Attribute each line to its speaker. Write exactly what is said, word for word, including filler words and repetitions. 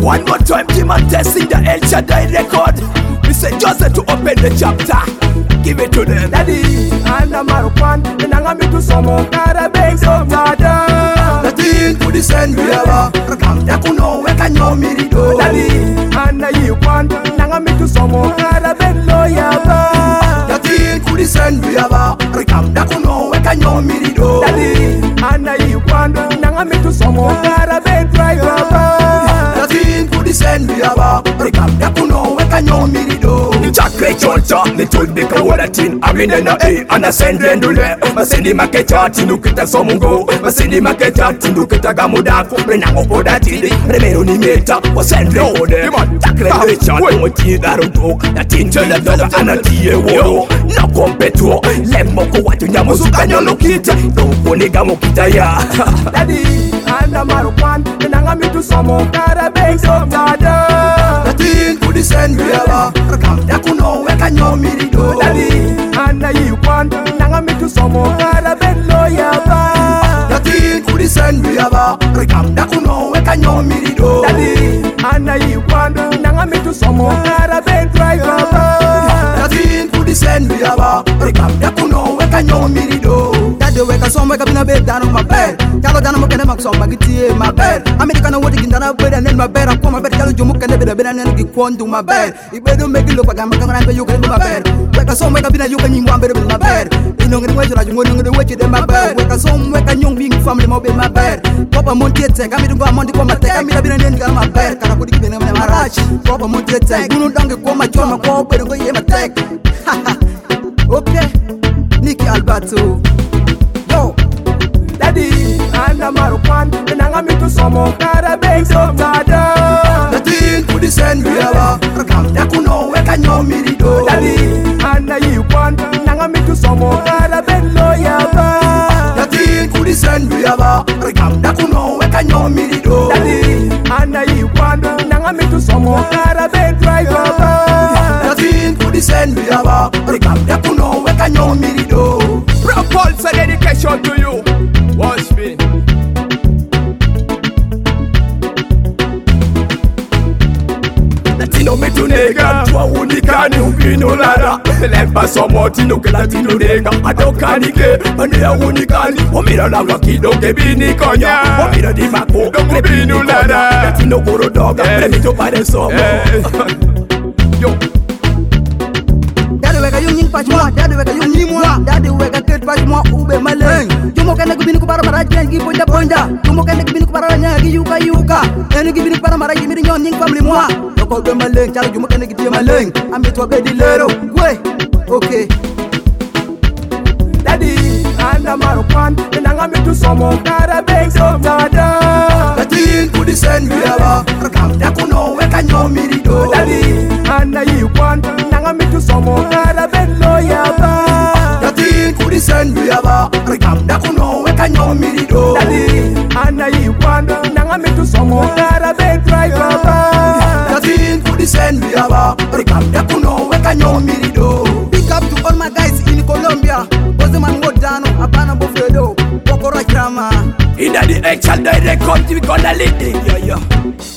Speaker 1: One more time, team and testing the El Shaddai record. We say Joseph to open the chapter. Give it to them.
Speaker 2: Daddy, and I'm a fan. And I'm going to some more carabins of Nada.
Speaker 1: The thing to the send we are. Come, Yakuno, where can you meet it?
Speaker 2: Daddy, and I want. And I'm going to some more carabin lawyer.
Speaker 1: The thing to the send we are. Come, Yakuno, where can you meet it?
Speaker 2: Daddy, and I want. And I'm going to some more carabin driver.
Speaker 1: The thing to the send we are. Come, Yakuno, where can you meet it? Chakre choncha, ni tulbika walatin Amine na e, anasendre ndule Masindi maketa, tinukita somungo Masindi maketa, tinukita gamudako Renango poda tili, remero ni meta Wasendre ode, chakre lecha Tomo tiga ruto, na tinjela dola Anatiye woro, na kompeto Lemoko watu nyamusu kanyo lokita Doko niga mokita ya
Speaker 2: Daddy, anda marukwan Nanga mitu somo, karabeng somtada
Speaker 1: Natin kudi send wiyaba Rakam yakuno weka nyomiri do
Speaker 2: Daddy, anda yikwan Nanga mitu somo, karabeng loyaba
Speaker 1: Natin kudi send wiyaba Rakam yakuno weka nyomiri do
Speaker 2: Daddy, anda yikwan Nanga mitu somo, karabeng driver
Speaker 1: Natin kudi send wiyaba Rakam yakuno weka nyomiri do
Speaker 3: Daddy weka som weka bina bed down on my bed Kalo dana mo kene mak som bagiti my bed America no wodi gindana bed and my bed akoma bed kalo jomo kene bed bed and gi kwondu my bed Ibedo make look like I'm gonna you can my bed Weka som weka bina you can you want bed in my bed Ino ngene wejo raju ngono ngene wejo in my bed Weka som weka nyong bing family mo be my bed Papa montiete kami dunga mondi kwa mate kami la bina ndenga my bed Kara kudi kibene mne marachi Papa montiete gunu dange kwa machoma kwa bed ngo ye matek Okay Nicky Alberto
Speaker 2: Daddy, and I'm a fan, and I'm going to some more carabins of Nada.
Speaker 1: The thing to the send we are. Rakam yakuno weka nyomiri do.
Speaker 2: Daddy, and I want, and I'm going to some more carabin lawyer.
Speaker 1: The thing to the send we are. Rakam yakuno weka nyomiri do.
Speaker 2: Daddy, and I want, and I'm going to some more carabin driver.
Speaker 1: The thing to the send we are. Rakam yakuno weka nyomiri do.
Speaker 2: Propulse a dedication to you. Watch me.
Speaker 1: Latino metunega Tua unikani ubino lara Lemba somo tinuke latino nega Adokanike Anea unikani Omira langa kidoke bini konya Omira di mako Krebino lara Latino goro doga Premito pare somo Yo
Speaker 3: Daddy weka yung nying pachmwa, daddy weka yung nyimwa Daddy weka kit pachmwa ube maleng Jumo kene gubini kubara maraji yangi ponja ponja Jumo kene gubini kubara nyangi yuka yuka Enu gubini kubara maraji miri nyon nying family mwa Yoko ube maleng, chalo jumo kene giti maleng Amitwa bedi lero, we, okay
Speaker 2: Daddy, and I'm a fan, and I'm going to some more carabins of Nada.
Speaker 1: The thing to the send we are. Rakam yakuno weka nyomiri do.
Speaker 2: Daddy, and I want, and I'm going to some more carabin lawyer.
Speaker 1: The thing to the send we are. Rakam yakuno weka nyomiri do.
Speaker 2: Daddy, and I want, and I'm going to some more carabin driver.
Speaker 1: The thing to the send we are. Rakam yakuno weka nyomiri do.
Speaker 3: Big up to all my guys in Colombia Bozeman Modano, Abana Bofredo, Bokora Drama
Speaker 1: In the actual direct country, we gonna lead it, yeah, yeah.